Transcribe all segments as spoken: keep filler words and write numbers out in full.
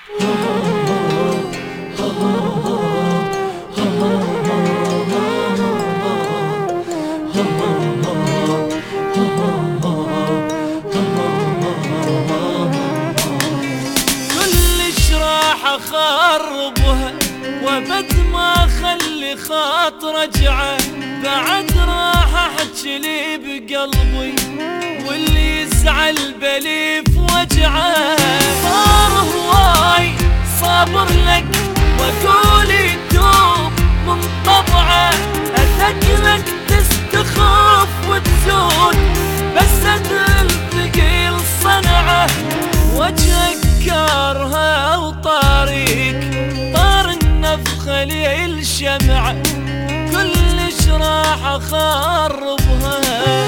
كلش راح اخربها وابد ما اخلي خاطر رجعه، بعد راح احكي لي بقلبي واللي يزعل بلي في وجعه. صار هواي صابر لك واقول يدوب من طبعه، اثقلك تستخف وتزود بس ادري الثقيل صنعه، وجهك كارها وطاريك طار النفخه لي الشمعه، كلش راح اخربها.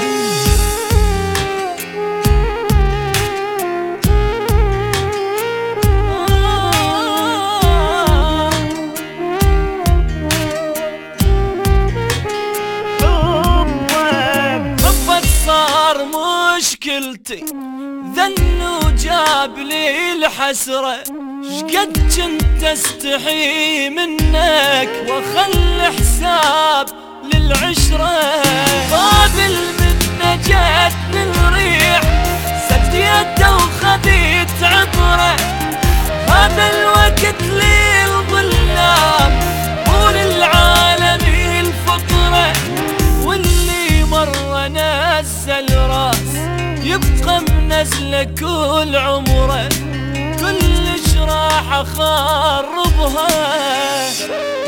حبك صار مشكلتي ذن وجاب لي الحسرة، شقد كنت استحي منك واخلي حساب للعشرة، قابل من جتني الريح سديته وخذيت عبرة، هذا الوقت لي الظلام وللعالم الفقرة، واللي مرة نزل راس يبقى منزله كل عمره، كلش راح اخربها.